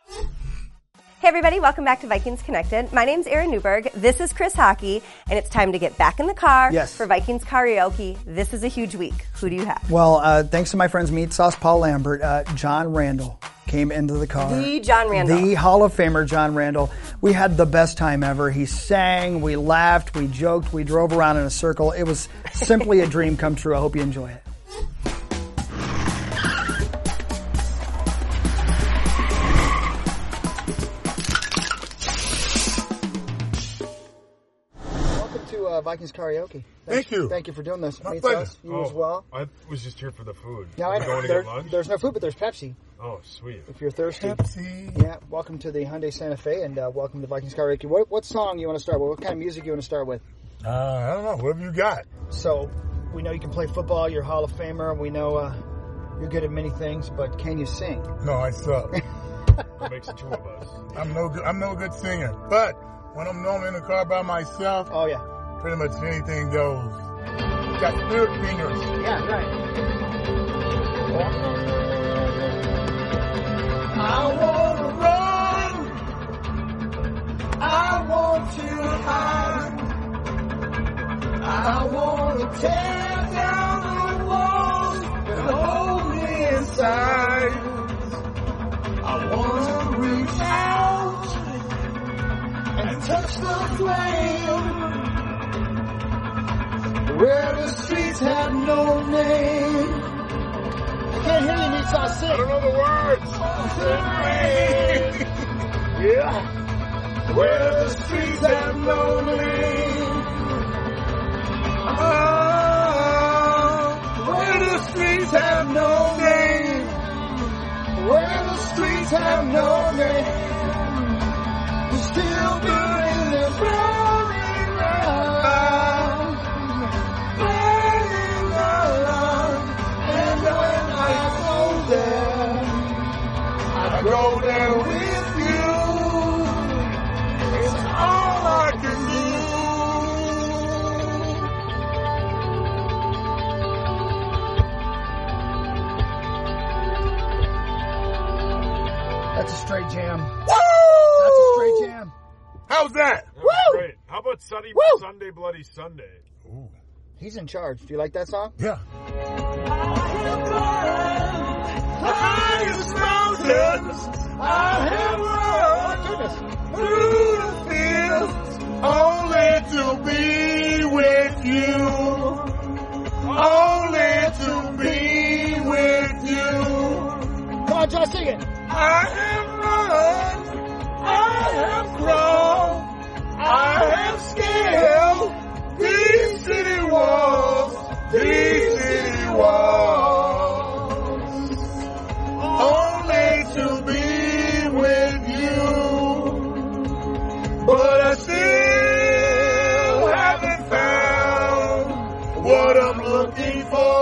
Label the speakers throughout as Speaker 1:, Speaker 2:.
Speaker 1: Hey everybody, welcome back to Vikings Connected. My name's Erin Newberg, this is Chris Hockey, and it's time to get back in the car for Vikings Karaoke. This is a huge week. Who do you have?
Speaker 2: Well, thanks to my friends Meat Sauce Paul Lambert, John Randall came into the car.
Speaker 1: The John Randall.
Speaker 2: The Hall of Famer John Randall. We had the best time ever. He sang, we laughed, we joked, we drove around in a circle. It was simply a dream come true. I hope you enjoy it. Vikings Karaoke.
Speaker 3: Thank you.
Speaker 2: Thank you for doing this.
Speaker 3: My pleasure.
Speaker 2: You as well.
Speaker 3: I was just here for the food.
Speaker 2: Yeah, I know.
Speaker 3: Going to get lunch?
Speaker 2: There's no food, but there's Pepsi.
Speaker 3: Oh, sweet.
Speaker 2: If you're thirsty.
Speaker 3: Pepsi.
Speaker 2: Yeah, welcome to the Hyundai Santa Fe, and welcome to Vikings Karaoke. What song you want to start with? What kind of music you want to start with?
Speaker 3: I don't know. Whatever you got.
Speaker 2: So, we know you can play football. You're a Hall of Famer. We know you're good at many things, but can you sing?
Speaker 3: No, I suck.
Speaker 4: What makes the two of us?
Speaker 3: I'm no good singer. But when I'm normally in the car by myself,
Speaker 2: oh yeah,
Speaker 3: pretty much anything goes. Got spirit fingers.
Speaker 2: Yeah, right.
Speaker 5: I want to run. I want to hide. I want to tear down the walls that hold me inside. I want to reach out and touch the flame where the streets have no name.
Speaker 2: I can't hear you, Meat Sauce, sing.
Speaker 3: I don't know the words.
Speaker 5: Yeah. Where the streets have no name. Where the streets have no name. Where the streets have no name. We're still burning and burning around. Burning around. And when I go there with you. It's all I can do.
Speaker 2: That's a straight jam.
Speaker 5: Woo!
Speaker 2: That's a straight jam.
Speaker 3: How's that?
Speaker 4: That was great. How about Sunday Bloody Sunday?
Speaker 3: Ooh.
Speaker 2: He's in charge. Do you like that song?
Speaker 3: Yeah.
Speaker 5: The highest mountains I have run through the fields only to be with you. Only to be with you.
Speaker 2: Come on, Josh, sing it.
Speaker 5: I have run, I have crawled, I have scaled these city walls, only to be with you. But I still haven't found what I'm looking for.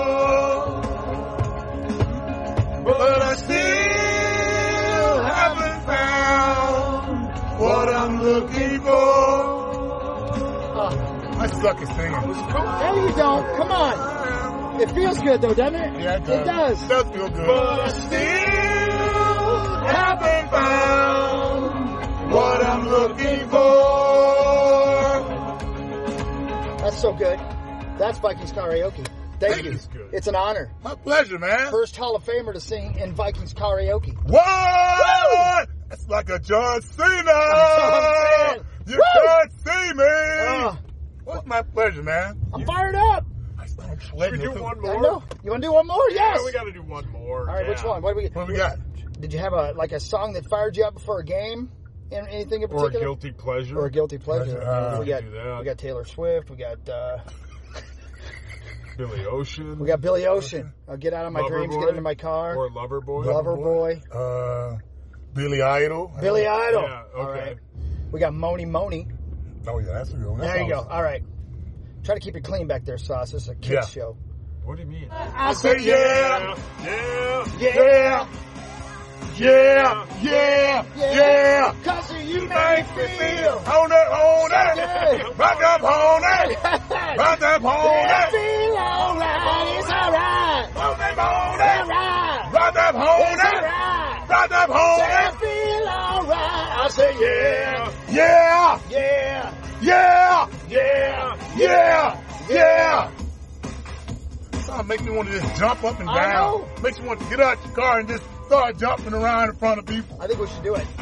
Speaker 5: But I still haven't found what I'm looking for.
Speaker 3: I suck at singing.
Speaker 2: No, you don't. Come on. It feels good, though, doesn't it?
Speaker 3: Yeah, it
Speaker 2: does.
Speaker 3: It does feel good.
Speaker 5: But I still haven't found what I'm looking for.
Speaker 2: That's so good. That's Vikings Karaoke. Thank you.
Speaker 3: Good.
Speaker 2: It's an honor.
Speaker 3: My pleasure, man.
Speaker 2: First Hall of Famer to sing in Vikings Karaoke.
Speaker 3: What? That's like a John Cena.
Speaker 2: That's what I'm saying.
Speaker 3: You can't see me. Well, it's my pleasure, man.
Speaker 2: I'm fired up.
Speaker 4: Should we do one more?
Speaker 2: I know. You want to do one more? Yes.
Speaker 4: Yeah, we got to do one more.
Speaker 2: All right, which one? What do
Speaker 3: we got?
Speaker 2: Did you have a song that fired you up before a game? Anything in particular?
Speaker 4: Or a guilty pleasure?
Speaker 2: Or a guilty pleasure. We
Speaker 4: do that.
Speaker 2: got Taylor Swift. We got
Speaker 4: Billy Ocean.
Speaker 2: We got Billy Ocean. Get out of my
Speaker 4: Lover
Speaker 2: dreams,
Speaker 4: Boy.
Speaker 2: get into my car.
Speaker 4: Or Loverboy.
Speaker 2: Loverboy.
Speaker 3: Billy Idol.
Speaker 2: Billy Idol.
Speaker 4: Yeah, okay.
Speaker 2: All right. We got Moni Moni.
Speaker 3: Oh, yeah, that's a good one.
Speaker 2: There you go. All right. Try to keep it clean back there, Sauce. This is a kids show.
Speaker 4: What do you mean?
Speaker 2: I said
Speaker 4: Yeah.
Speaker 2: Cause you make me feel.
Speaker 3: Hold it. Rock up, hold it. Rock up, hold it.
Speaker 2: Feel alright. It's alright.
Speaker 3: Hold it, hold it.
Speaker 2: Alright.
Speaker 3: Rock up, hold it. Rock up, hold it.
Speaker 2: Feel I say yeah,
Speaker 3: Yeah!
Speaker 2: yeah,
Speaker 3: Yeah!
Speaker 2: yeah,
Speaker 3: Yeah! Yeah! That make me want to just jump up and
Speaker 2: I
Speaker 3: down.
Speaker 2: know.
Speaker 3: Makes me want to get out your car and just start jumping around in front of people.
Speaker 2: I think we should do it.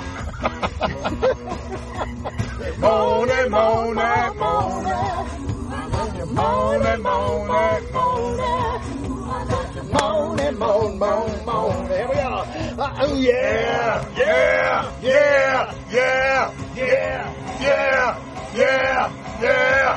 Speaker 3: Moaning, moaning, moaning. Moaning, moaning, moaning.
Speaker 2: Moan and moan, moan, moan. Here we go. Oh yeah,
Speaker 3: Yeah! Yeah! Yeah! Yeah! Yeah! Yeah! Yeah!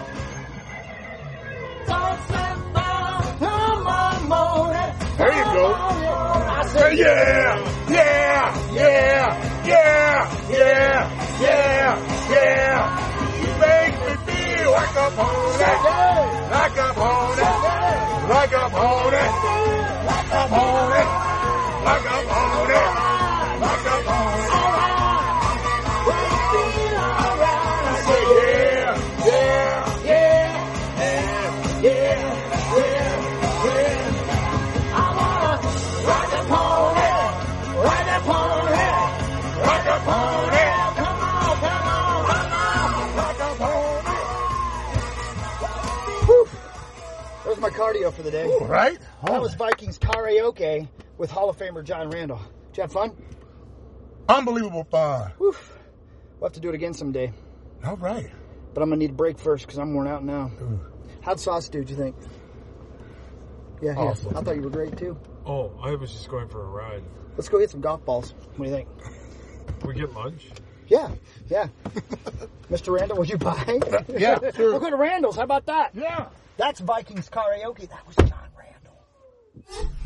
Speaker 2: come on, moan it.
Speaker 3: There you go.
Speaker 2: I
Speaker 3: Say
Speaker 2: say
Speaker 3: yeah! Yeah! Yeah! Yeah! Yeah! Yeah! Yeah! You make me feel like a pony. Like a pony. Like a pony. Like a pony. Like a pony. Like a pony. I say yeah! Yeah!
Speaker 2: yeah,
Speaker 3: Yeah! Yeah!
Speaker 2: I wanna ride that pony, ride that pony.
Speaker 3: Like a pony.
Speaker 2: Come on, come on, come on.
Speaker 3: Like a pony.
Speaker 2: Whew. That was my cardio for the day.
Speaker 3: Right?
Speaker 2: That was Vikings karaoke with Hall of Famer John Randall. Did you have fun?
Speaker 3: Unbelievable fun.
Speaker 2: Whew. We'll have to do it again someday.
Speaker 3: All right.
Speaker 2: But I'm going to need a break first because I'm worn out now. How'd sauce do, do you think? Yeah,
Speaker 3: Awesome.
Speaker 2: I thought you were great too.
Speaker 4: Oh, I was just going for a ride.
Speaker 2: Let's go get some golf balls. What do you think?
Speaker 4: We get lunch?
Speaker 2: Yeah, yeah. Mr. Randall, would you buy?
Speaker 3: Yeah, sure.
Speaker 2: We'll go to Randall's. How about that?
Speaker 3: Yeah.
Speaker 2: That's Vikings karaoke. That was John Randall.